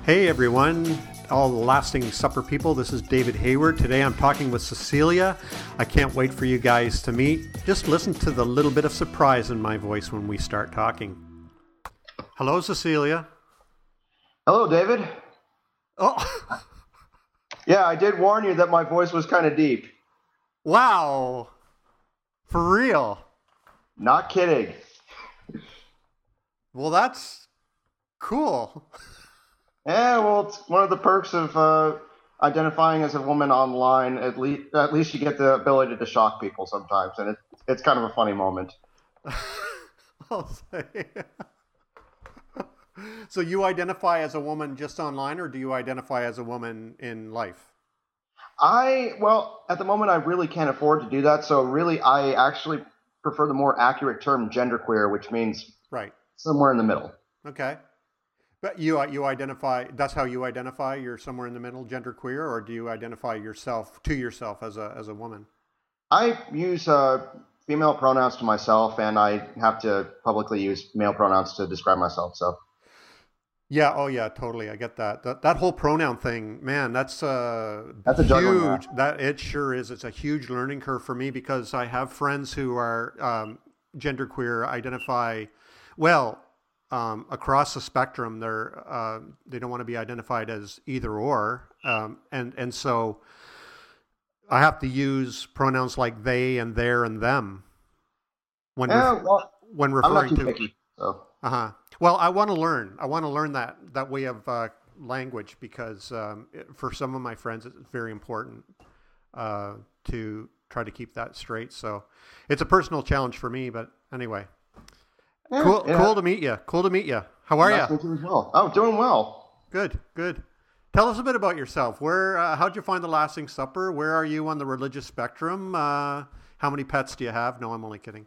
Hey everyone, all the Lasting Supper people, this is David Hayward. Today I'm talking with Cecilia. I can't wait for you guys to meet. Just listen to the little bit of surprise in my voice when we start talking. Hello, Cecilia. Hello, David. Oh, Yeah, I did warn you that my voice was kind of deep. wow. For real. Not kidding. Well, that's cool. Yeah, well, it's one of the perks of identifying as a woman online. At least you get the ability to shock people sometimes, and it's kind of a funny moment. I'll say. So you identify as a woman just online, or do you identify as a woman in life? Well, at the moment, I really can't afford to do that, so really, I actually prefer the more accurate term genderqueer, which means Right. somewhere in the middle. Okay. But you identify, that's how you identify, you're somewhere in the middle, genderqueer, or do you identify yourself as a woman? I use female pronouns to myself, and I have to publicly use male pronouns to describe myself. So. Yeah, oh yeah, totally. I get that. That whole pronoun thing, man, that's That's a juggling huge. act. That it sure is. It's a huge learning curve for me because I have friends who are genderqueer, identify well across the spectrum. They don't want to be identified as either or, and so I have to use pronouns like they and their and them when Yeah, well, when I'm not referring too to. picky. So. Uh-huh. Well, I want to learn. I want to learn that way of language because for some of my friends, it's very important to try to keep that straight. So it's a personal challenge for me. But anyway, Yeah, cool. yeah. Cool to meet you. Cool to meet you. How are Nice to you? meet you as well. Oh, doing well. Good. Good. Tell us a bit about yourself. How'd you find the Lasting Supper? Where are you on the religious spectrum? How many pets do you have? No, I'm only kidding.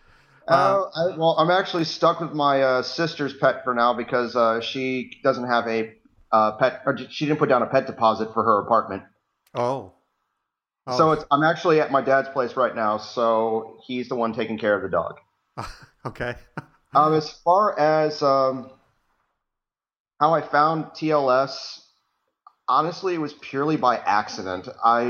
Well, I'm actually stuck with my sister's pet for now because she doesn't have a pet, or she didn't put down a pet deposit for her apartment. Oh. So Oh. I'm actually at my dad's place right now, so he's the one taking care of the dog. Okay. As far as how I found TLS, honestly, it was purely by accident.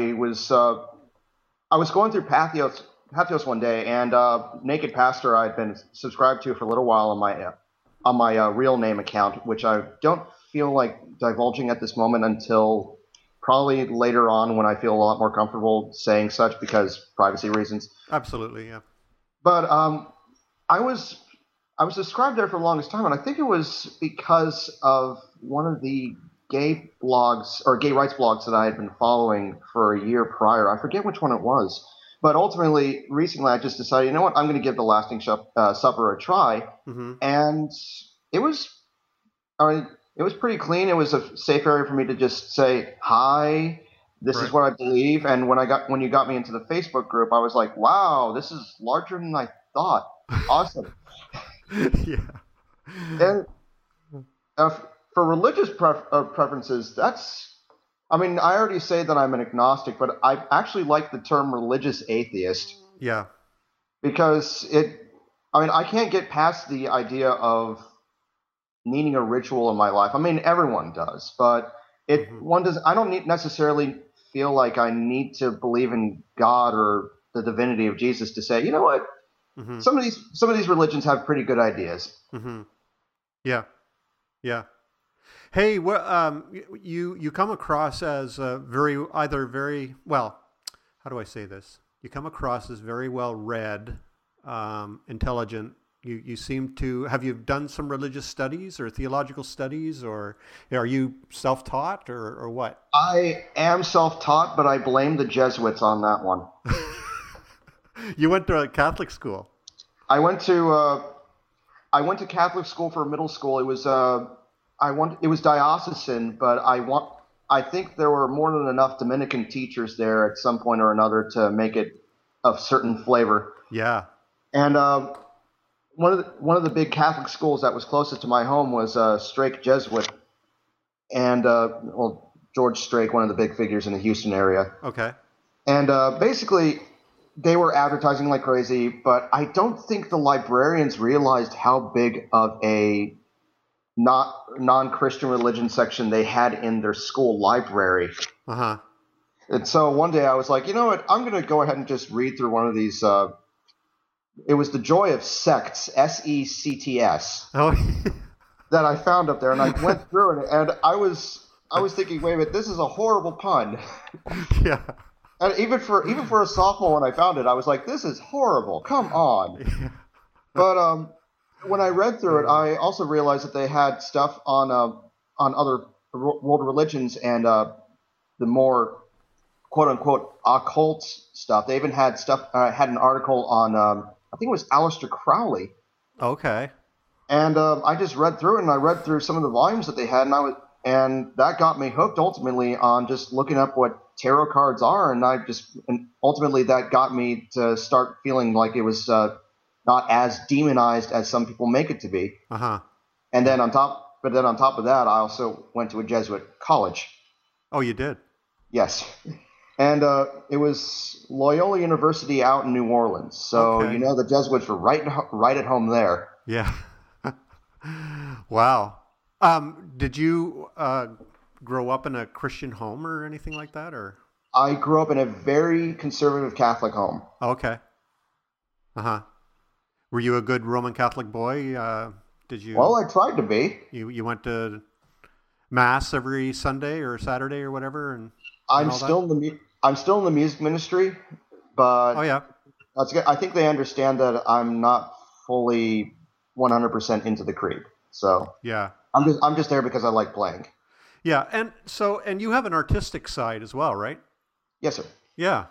I was going through Pathos one day, and Naked Pastor I'd been subscribed to for a little while on my real name account, which I don't feel like divulging at this moment until probably later on when I feel a lot more comfortable saying such because privacy reasons. Absolutely. Yeah. But I was I was subscribed there for the longest time, and I think it was because of one of the gay blogs or gay rights blogs that I had been following for a year prior. I forget which one it was. But ultimately, recently, I just decided, you know what, I'm going to give the Lasting Supper a try, Mm-hmm. and it was, I mean, it was pretty clean. It was a safe area for me to just say hi. This is Right. what I believe. And when you got me into the Facebook group, I was like, wow, this is larger than I thought. Awesome. Yeah. And uh, for religious preferences, I mean, I already say that I'm an agnostic, but I actually like the term religious atheist Yeah. because I can't get past the idea of needing a ritual in my life. I mean, everyone does, but Mm-hmm. I don't necessarily feel like I need to believe in God or the divinity of Jesus to say, you know what, Mm-hmm. some of these religions have pretty good ideas. Mm-hmm. Yeah. Yeah. Hey, you come across as very well. How do I say this? You come across as very well read, intelligent. You seem to have you done some religious studies or theological studies, or are you self-taught or what? I am self-taught, but I blame the Jesuits on that one. You went to a Catholic school. I went to uh, I went to Catholic school for middle school. It was diocesan, but I think there were more than enough Dominican teachers there at some point or another to make it a certain flavor. Yeah. And one of the big Catholic schools that was closest to my home was Strake Jesuit, and George Strake, one of the big figures in the Houston area. Okay. And basically, they were advertising like crazy, but I don't think the librarians realized how big of a not non-Christian religion section they had in their school library. Uh-huh. And so one day I was like, you know what? I'm going to go ahead and just read through one of these. It was The Joy of Sects, SECTS, Oh, that I found up there, and I went through it, and I was thinking, wait a minute, this is a horrible pun. yeah. And even for a sophomore, when I found it, I was like, this is horrible. Come on. Yeah. But when I read through it, I also realized that they had stuff on other world religions and the more quote unquote occult stuff. They even had had an article on I think it was Aleister Crowley. Okay. And I just read through it, and I read through some of the volumes that they had, and that got me hooked ultimately on just looking up what tarot cards are, and ultimately that got me to start feeling like it was not as demonized as some people make it to be. Uh-huh. And then on top of that, I also went to a Jesuit college. Oh, you did? Yes. And it was Loyola University out in New Orleans. So, Okay. the Jesuits were right at home there. Yeah. Wow. Did you grow up in a Christian home or anything like that, or? I grew up in a very conservative Catholic home. Okay. Uh-huh. Were you a good Roman Catholic boy? Did you? Well, I tried to be. You went to Mass every Sunday or Saturday or whatever, and I'm all still in the music ministry, but Oh yeah. I think they understand that I'm not fully 100% into the creed. So Yeah. I'm just there because I like playing. Yeah, and you have an artistic side as well, right? Yes, sir. Yeah.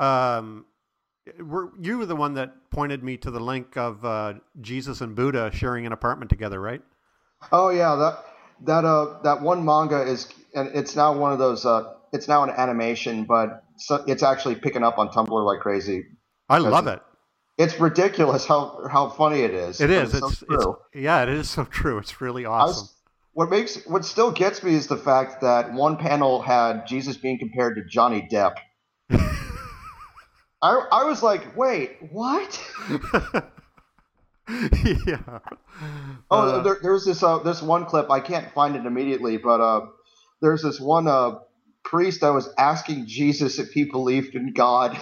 You were the one that pointed me to the link of Jesus and Buddha sharing an apartment together, right? Oh yeah, that one manga is, and it's now one of those. It's now an animation, but it's actually picking up on Tumblr like crazy. I love it. It's ridiculous how funny it is. It is. So true. Yeah, it is so true. It's really awesome. What still gets me is the fact that one panel had Jesus being compared to Johnny Depp. I was like, wait, what? Yeah. There's this one clip. I can't find it immediately, but there's this one priest that was asking Jesus if he believed in God.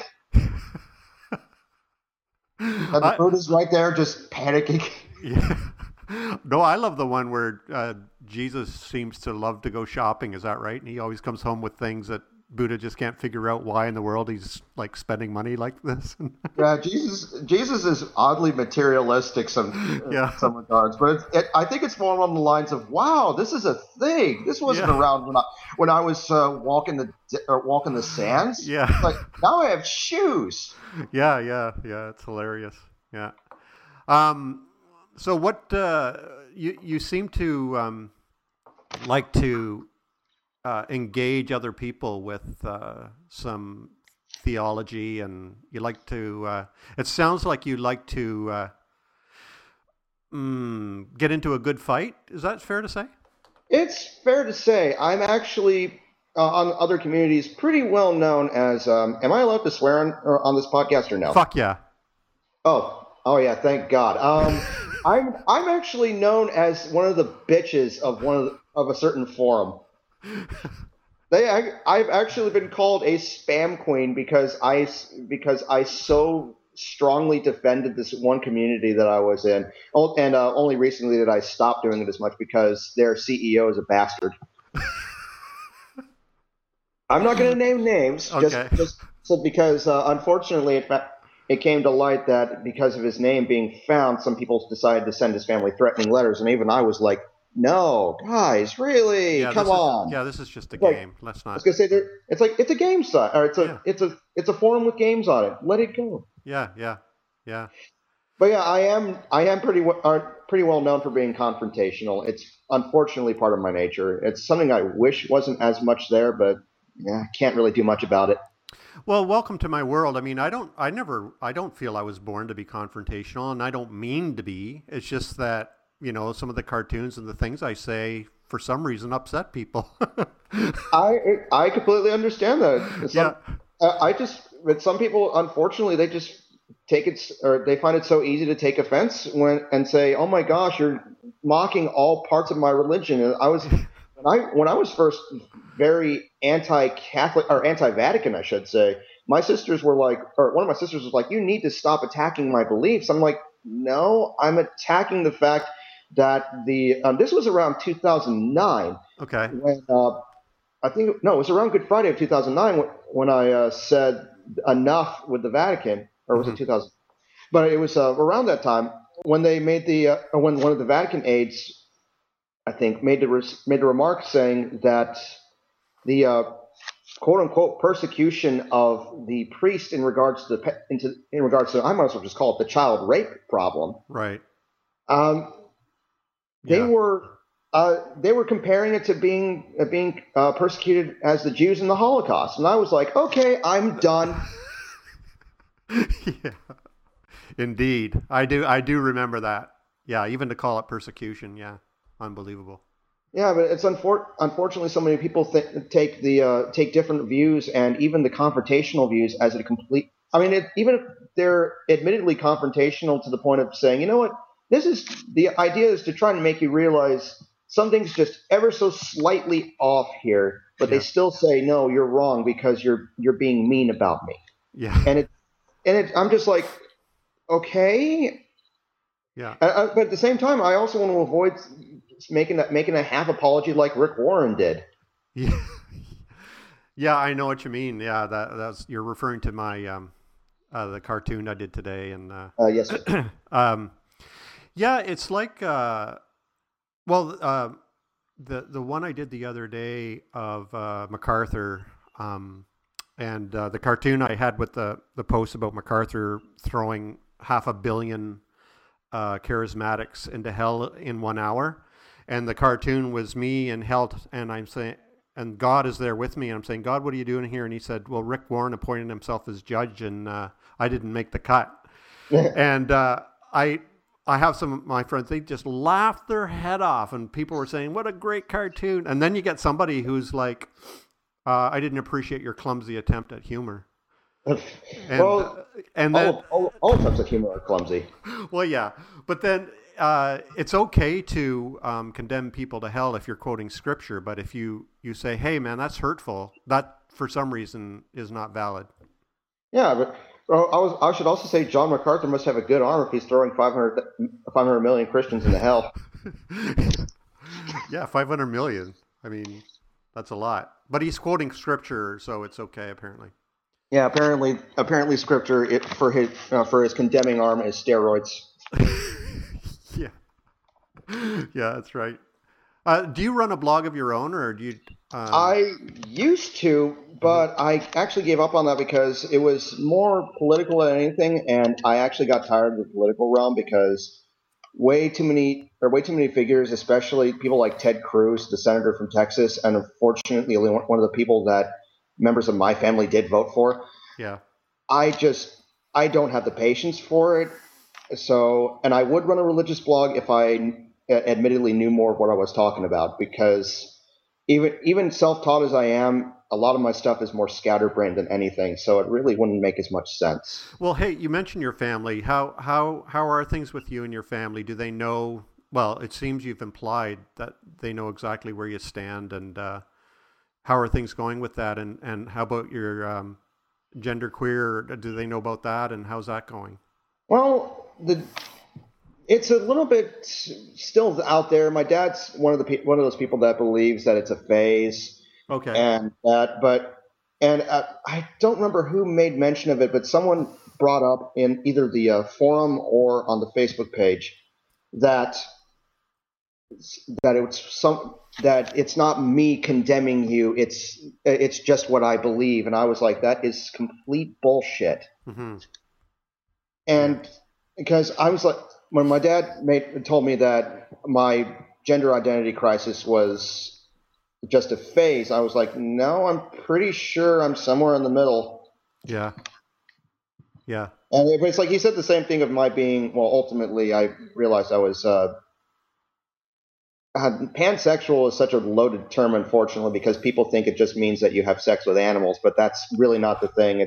And the Buddha's right there just panicking. Yeah. No, I love the one where Jesus seems to love to go shopping. Is that right? And he always comes home with things that Buddha just can't figure out why in the world he's like spending money like this. Yeah, Jesus is oddly materialistic in some regards, but I think it's more along the lines of, wow, this is a thing. This wasn't around when I was walking the sands. Yeah, like now I have shoes. Yeah. It's hilarious. Yeah. So what you seem to like to engage other people with some theology, and you like to. It sounds like you like to get into a good fight. Is that fair to say? It's fair to say. I'm actually on other communities pretty well known as. Am I allowed to swear on this podcast or no? Fuck yeah. Oh yeah, thank God. I'm actually known as one of the bitches of a certain forum. I've actually been called a spam queen because I so strongly defended this one community that I was in, and only recently did I stop doing it as much because their CEO is a bastard. I'm not going to name names, Okay. just because unfortunately it came to light that because of his name being found, some people decided to send his family threatening letters, and even I was like, no, guys, really? Come on. This is just a game. Let's not. I was gonna say it's a game site, or it's a forum with games on it. Let it go. Yeah. But yeah, I am pretty well known for being confrontational. It's unfortunately part of my nature. It's something I wish wasn't as much there, but yeah, can't really do much about it. Well, welcome to my world. I mean, I don't feel I was born to be confrontational, and I don't mean to be. It's just that, some of the cartoons and the things I say, for some reason, upset people. I completely understand that. But some people, unfortunately, they just take it, or they find it so easy to take offense and say, "Oh my gosh, mocking all parts of my religion. And when I was first very anti-Catholic or anti-Vatican, I should say, my sisters were like, or one of my sisters was like, "You need to stop attacking my beliefs." I'm like, "No, I'm attacking the fact that this was around 2009 Okay. when I think no, it was around Good Friday of 2009 when I said enough with the Vatican, or was Hmm. it 2000? But it was around that time when they made when one of the Vatican aides, I think, made the remark saying that the quote unquote persecution of the priest in regards to I might as well just call it the child rape problem. Right. Um, they Yeah. were they were comparing it to being persecuted as the Jews in the Holocaust, and I was like, okay, I'm done. Yeah. Indeed. I do remember that. Yeah, even to call it persecution, yeah. Unbelievable. Yeah, but it's unfortunately so many people take different views and even the confrontational views as a complete. I mean, even if they're admittedly confrontational to the point of saying, you know what, this is the idea is to try and make you realize something's just ever so slightly off here, but they Yeah. still say no, you're wrong because you're being mean about me, Yeah. and I'm just like, okay, Yeah. but at the same time, I also want to avoid making a half apology like Rick Warren did. Yeah. Yeah, I know what you mean. Yeah, that's you're referring to my the cartoon I did today, and Yes, sir. um, yeah, it's like well, the one I did the other day of MacArthur, and the cartoon I had with the post about MacArthur throwing 500 million charismatics into hell in 1 hour, and the cartoon was me in hell, and I'm saying, and God is there with me, and I'm saying, God, what are you doing here? And he said, well, Rick Warren appointed himself as judge, and I didn't make the cut. And I have some of my friends, they just laughed their head off, and people were saying, what a great cartoon. And then you get somebody who's like, I didn't appreciate your clumsy attempt at humor. And, Well, and then, all types of humor are clumsy. well, yeah, but then it's okay to condemn people to hell if you're quoting scripture, but if you say, hey, man, that's hurtful, that for some reason is not valid. Yeah, but well, I should also say John MacArthur must have a good arm if he's throwing 500 million Christians into hell. Yeah, 500 million. I mean, that's a lot. But he's quoting scripture, so it's okay, apparently. Yeah, apparently, scripture for his condemning arm is steroids. Yeah. Yeah, that's right. Do you run a blog of your own, or do you? I used to, but I actually gave up on that because it was more political than anything, and I actually got tired of the political realm because way too many figures, especially people like Ted Cruz, the senator from Texas, and unfortunately only one of the people that members of my family did vote for. Yeah. I don't have the patience for it. So, and I would run a religious blog if I admittedly knew more of what I was talking about, because even self-taught as I am, a lot of my stuff is more scatterbrained than anything, so it really wouldn't make as much sense. Well, hey, you mentioned your family. How are things with you and your family? Do they know? Well, it seems you've implied that they know exactly where you stand, and how are things going with that? And how about your genderqueer? Do they know about that? And how's that going? Well, it's a little bit still out there. My dad's one of those people that believes that it's a phase, Okay. and I don't remember who made mention of it, but someone brought up in either the forum or on the Facebook page that it's not me condemning you. It's just what I believe, and I was like, that is complete bullshit. Mm-hmm. And because I was like, when my dad told me that my gender identity crisis was just a phase, I was like, no, I'm pretty sure I'm somewhere in the middle. Yeah. Yeah. And it's like he said the same thing of my being. Well, ultimately, I realized I was pansexual is such a loaded term, unfortunately, because people think it just means that you have sex with animals, but that's really not the thing.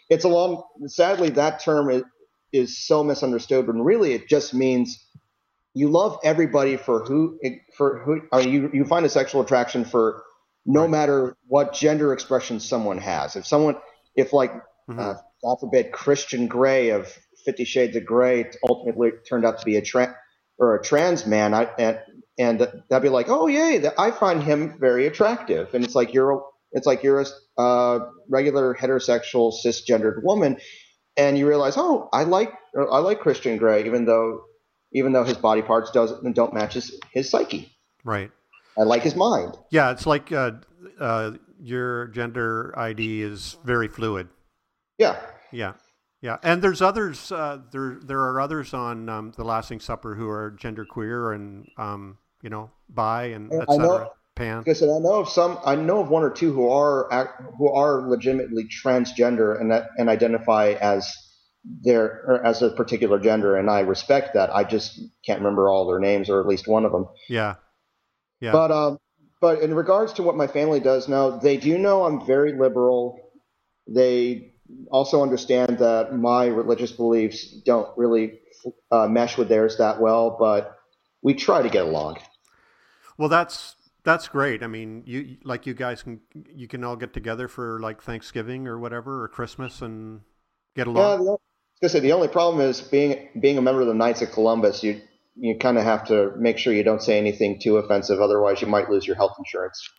Sadly, that term is so misunderstood, when really it just means you love everybody for who I mean, you find a sexual attraction for no matter what gender expression someone has. If like, God forbid, Christian Grey of 50 Shades of Grey ultimately turned out to be a trans man, and that'd be like, oh yay, I find him very attractive, and it's like you're a regular heterosexual cisgendered woman, and you realize, oh, I like Christian Grey, even though his body parts don't match his psyche. Right. I like his mind. Yeah, it's like your gender ID is very fluid. Yeah. Yeah. Yeah, and there's others. There are others on The Lasting Supper who are genderqueer and bi and etc. Pan. Like I said, I know of one or two who are legitimately transgender and identify as their particular gender, and I respect that. I just can't remember all their names, or at least one of them. Yeah. Yeah. But in regards to what my family does now, they do know I'm very liberal. They also understand that my religious beliefs don't really mesh with theirs that well, but we try to get along. Well, that's great. I mean, you guys can all get together for like Thanksgiving or whatever, or Christmas, and get along. Yeah, the only problem is being a member of the Knights of Columbus. You kind of have to make sure you don't say anything too offensive, otherwise you might lose your health insurance.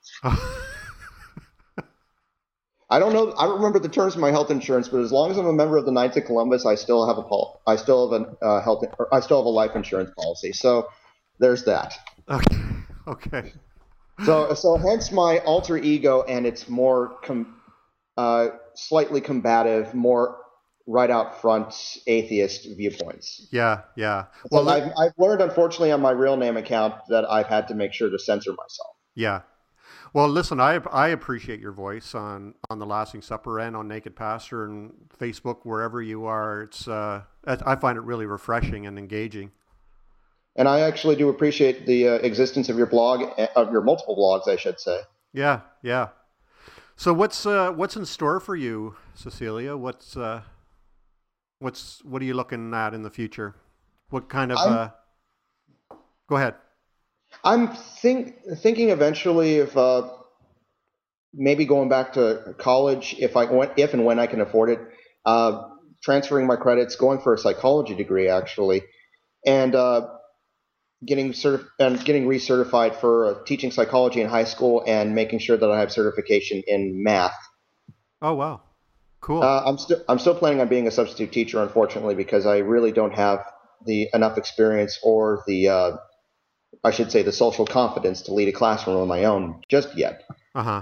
I don't know. I don't remember the terms of my health insurance, but as long as I'm a member of the Knights of Columbus, I still have a life insurance policy. So there's that. Okay. So hence my alter ego and its more slightly combative, more right out front atheist viewpoints. Yeah. Well, I've learned, unfortunately, on my real name account that I've had to make sure to censor myself. Yeah. Well, listen, I appreciate your voice on The Lasting Supper and on Naked Pastor and Facebook, wherever you are. It's I find it really refreshing and engaging. And I actually do appreciate the existence of your blog, of your multiple blogs, I should say. Yeah. So what's in store for you, Cecilia? What are you looking at in the future? What kind of? Go ahead. I'm thinking eventually of maybe going back to college if and when I can afford it, transferring my credits, going for a psychology degree actually, and getting recertified for teaching psychology in high school and making sure that I have certification in math. Oh wow, cool. I'm still planning on being a substitute teacher, unfortunately, because I really don't have enough experience or the I should say the social confidence to lead a classroom on my own just yet. Do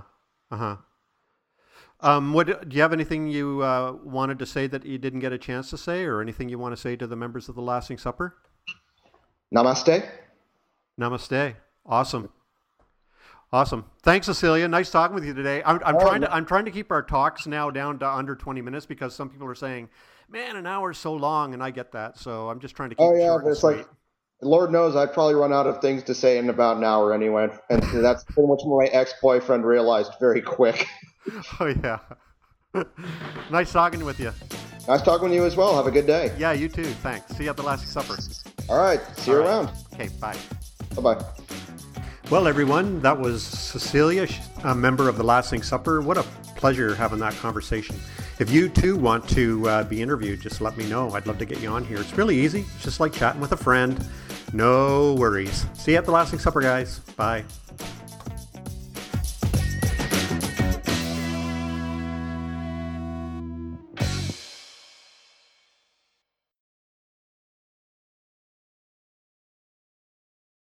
you have anything you wanted to say that you didn't get a chance to say, or anything you want to say to the members of the Lasting Supper? Namaste. Awesome. Thanks, Cecilia. Nice talking with you today. I'm trying to keep our talks now down to under 20 minutes because some people are saying, "Man, an hour is so long," and I get that. So I'm just trying to keep it short and sweet. Lord knows I'd probably run out of things to say in about an hour anyway, and that's pretty much what my ex-boyfriend realized very quick. Oh, yeah. Nice talking with you. Nice talking with you as well. Have a good day. Yeah, you too. Thanks. See you at the Lasting Supper. All right. See you around. Okay, bye. Bye-bye. Well, everyone, that was Cecilia, a member of the Lasting Supper. What a pleasure having that conversation. If you too want to be interviewed, just let me know. I'd love to get you on here. It's really easy. It's just like chatting with a friend. No worries. See you at the Lasting Supper, guys. Bye.